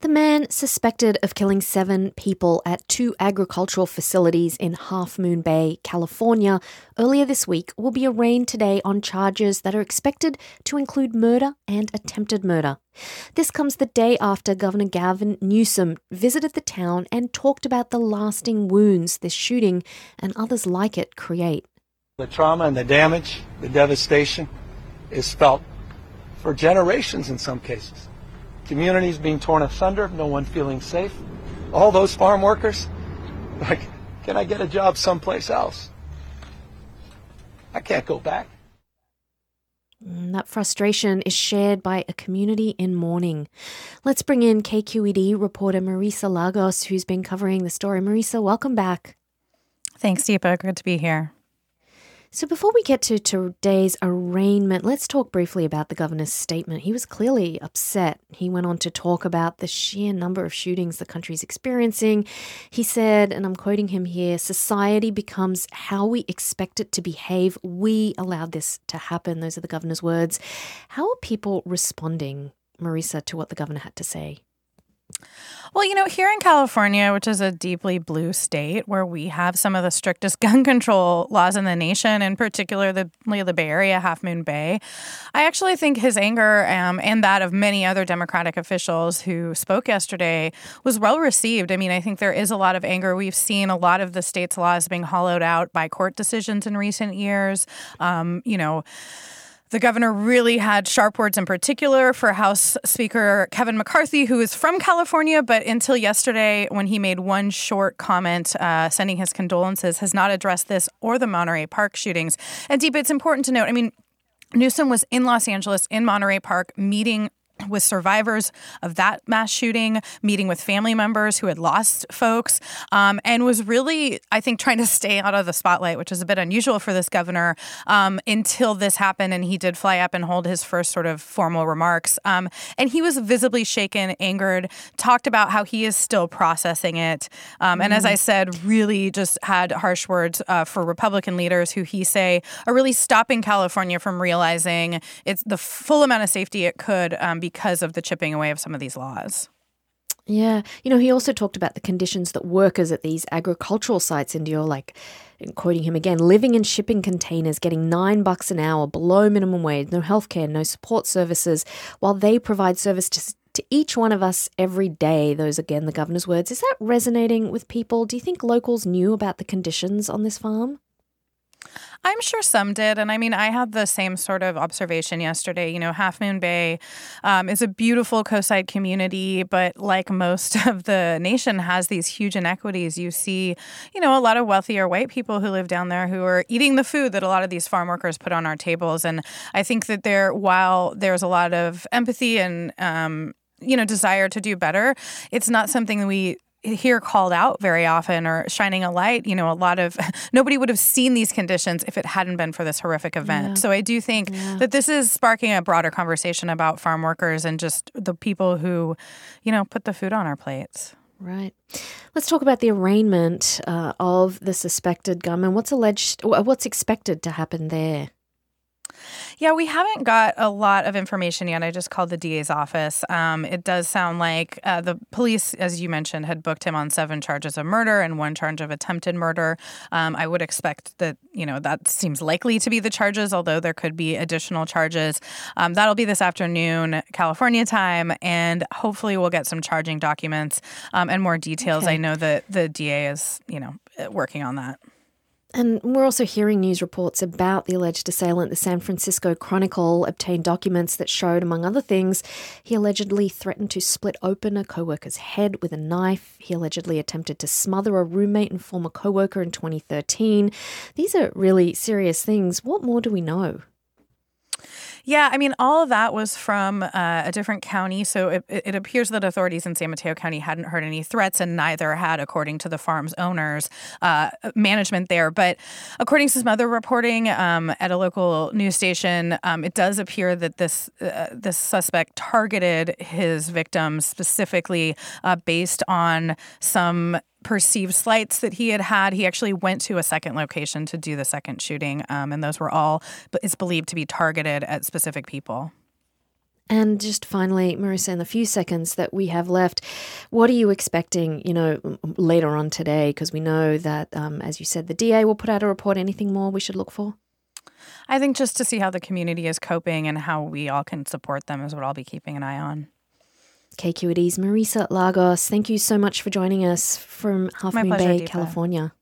The man suspected of killing 7 people at 2 agricultural facilities in Half Moon Bay, California, earlier this week will be arraigned today on charges that are expected to include murder and attempted murder. This comes the day after Governor Gavin Newsom visited the town and talked about the lasting wounds this shooting and others like it create. The trauma and the damage, the devastation is felt for generations in some cases. Communities being torn asunder, no one feeling safe. All those farm workers, like, can I get a job someplace else? I can't go back. That frustration is shared by a community in mourning. Let's bring in KQED reporter Marisa Lagos, who's been covering the story. Marisa, welcome back. Thanks, Deepa. Good to be here. So before we get to today's arraignment, let's talk briefly about the governor's statement. He was clearly upset. He went on to talk about the sheer number of shootings the country's experiencing. He said, and I'm quoting him here, "Society becomes how we expect it to behave. We allowed this to happen." Those are the governor's words. How are people responding, Marisa, to what the governor had to say? Well, here in California, which is a deeply blue state where we have some of the strictest gun control laws in the nation, in particular the Bay Area, Half Moon Bay, I actually think his anger and that of many other Democratic officials who spoke yesterday was well received. I mean, I think there is a lot of anger. We've seen a lot of the state's laws being hollowed out by court decisions in recent years. The governor really had sharp words in particular for House Speaker Kevin McCarthy, who is from California, but until yesterday, when he made one short comment sending his condolences, has not addressed this or the Monterey Park shootings. And Deepa, it's important to note, Newsom was in Los Angeles, in Monterey Park, meeting with survivors of that mass shooting, meeting with family members who had lost folks, and was really, I think, trying to stay out of the spotlight, which is a bit unusual for this governor, until this happened. And he did fly up and hold his first sort of formal remarks. And he was visibly shaken, angered, talked about how he is still processing it. And as I said, really just had harsh words for Republican leaders who he say are really stopping California from realizing it's the full amount of safety it could because of the chipping away of some of these laws. Yeah. He also talked about the conditions that workers at these agricultural sites endure, like, quoting him again, living in shipping containers, getting $9 an hour, below minimum wage, no healthcare, no support services, while they provide service to each one of us every day. Those, again, the governor's words. Is that resonating with people? Do you think locals knew about the conditions on this farm? I'm sure some did. And I had the same sort of observation yesterday. Half Moon Bay is a beautiful coastside community, but like most of the nation has these huge inequities. You see, a lot of wealthier white people who live down there who are eating the food that a lot of these farm workers put on our tables. And I think that while there's a lot of empathy and, desire to do better, it's not something that we hear called out very often or shining a light. Nobody would have seen these conditions if it hadn't been for this horrific event. Yeah. So I do think that this is sparking a broader conversation about farm workers and just the people who, put the food on our plates. Right. Let's talk about the arraignment of the suspected gunman. What's expected to happen there? Yeah, we haven't got a lot of information yet. I just called the DA's office. It does sound like the police, as you mentioned, had booked him on 7 charges of murder and 1 charge of attempted murder. I would expect that, that seems likely to be the charges, although there could be additional charges. That'll be this afternoon, California time, and hopefully we'll get some charging documents and more details. Okay. I know that the DA is, working on that. And we're also hearing news reports about the alleged assailant. The San Francisco Chronicle obtained documents that showed, among other things, he allegedly threatened to split open a co-worker's head with a knife. He allegedly attempted to smother a roommate and former co-worker in 2013. These are really serious things. What more do we know? Yeah, all of that was from a different county. So it appears that authorities in San Mateo County hadn't heard any threats, and neither had, according to the farm's owners, management there. But according to some other reporting at a local news station, it does appear that this suspect targeted his victims specifically based on some perceived slights that he had. He actually went to a second location to do the second shooting, and those were all, it's believed to be targeted at specific people. And just finally, Marissa, in the few seconds that we have left, what are you expecting, later on today? Because we know that, as you said, the DA will put out a report. Anything more we should look for? I think just to see how the community is coping and how we all can support them is what I'll be keeping an eye on. KQED's Marissa Lagos, thank you so much for joining us from Half Moon Bay, California.